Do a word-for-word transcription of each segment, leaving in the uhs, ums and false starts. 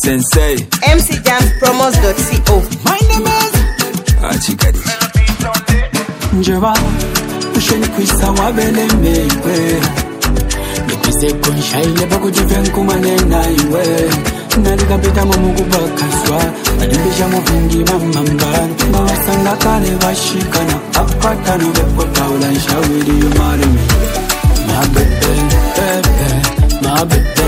Sensei M C Jams Promos dot co. My name is Achikadi Njeba Usheni kwisa wabele mewe Nikwise konshaile baku jiven kumanena iwe Nalika bita mamugu bakaswa Adimbisha muvingi mamamba Mawasanga kane bashikana Apata no bepota ulansha with you marry me My baby, baby, my baby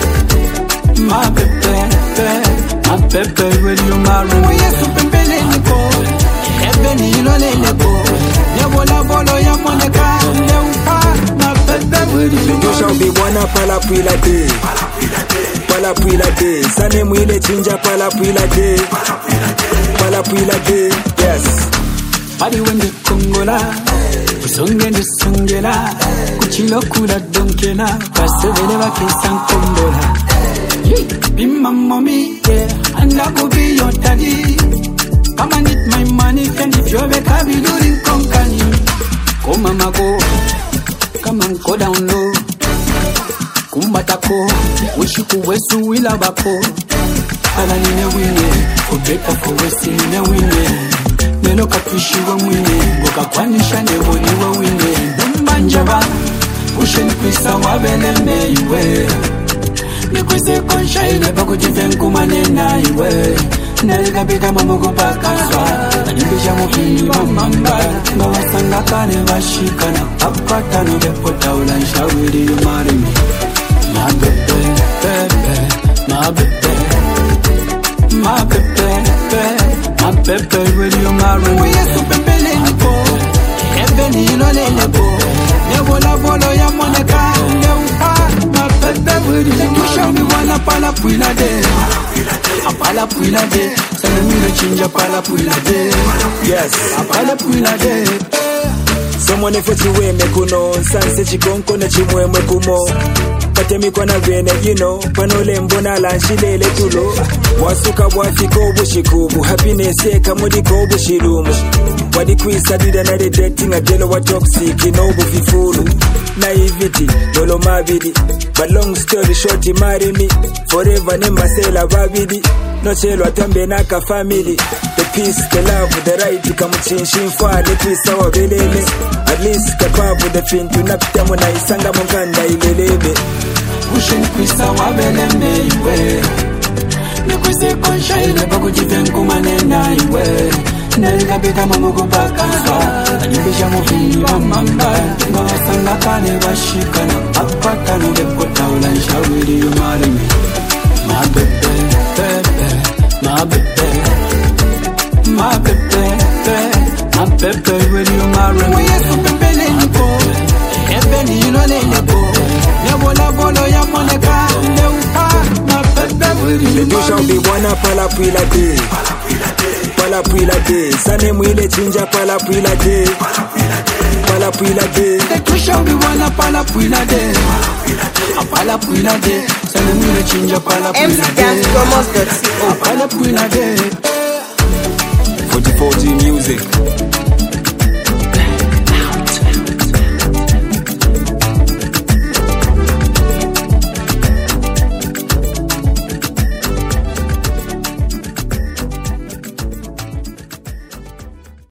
My baby, baby, my baby will you marry me Yesu pembele niko Ebe ni ilole lebo Nyabola bolo ya moneka Leupa, my baby will you marry me You shall be one pala pila day Pala pila day Sane mwile chinja pala pila day Pala pila day, yes Padi wende kongola Usonge ndi songela Kuchilo kula donkela Pasevele wakisan kondola Be my mommy, yeah, and I go be your daddy. Come and eat my money, and if you're back, I'll be doing company. Go mama go, come and go down low. Kumbatako, wish you could west to Willabako. Alan in a winning, for better for westing in a winning. Neno kapishi wa winning, Boka Kwanisha never you were winning. Manjaba, pushing Krista Wabele Mayway. Nikwise konshaile baku jiven kumanena iwe Nalika bita mamugu bakaswa Adimbisha mufini mamamba Mawasanga kane bashikana Apata no bepota ulansha with you marry me My baby, baby, my baby My baby, baby, my baby will you marry me Yesu pembele niko Ebe ni ilole lebo Nebola bolo ya moneka Leupa You show me one pala puila de Apala puila de Send me the chinja pala puila de Yes Apala puila de Someone if you way me kuno Sanse chikonko na chimwe mwe kumo Pate mi kwa na vene you know Panole mbona lanshilele tulo Wasuka wafiko bushikubu Happiness eka mudiko bushirumu Wadi kwisa dida na de dating a gelo wa toxic inobu fifulu Naivety, lolo mabidi But long story short, he marry me Forever ne masela babidi No chelo atambe naka family The peace, the love, the right Kamuchinshin fa, the twisa wa belele At least kapabu the fintu Napita muna isanga munganda ilelebe Ushin kwisa wa bele meiwe Nikwise konsha ile baku jiven kumanena iwe Nalika bita mamugu bakaswa Adimbisha mufini mamamba Mawasanga kane bashikana Apata no bepota ulansha with you marry me My baby, baby, my baby My baby, baby, my baby will you marry me Yesu pembele niko Ebe ni ilole lebo Nyabola bolo ya moneka Leupa, my baby will you marry me You shall be one pala puila day Pala puila day Sane mwile chinja pala puila day Pala puila day You shall be one pala puila day Apala puila day Sane mwile chinja pala M C puila Jams day Promos dot co. Apala puila day forty forty music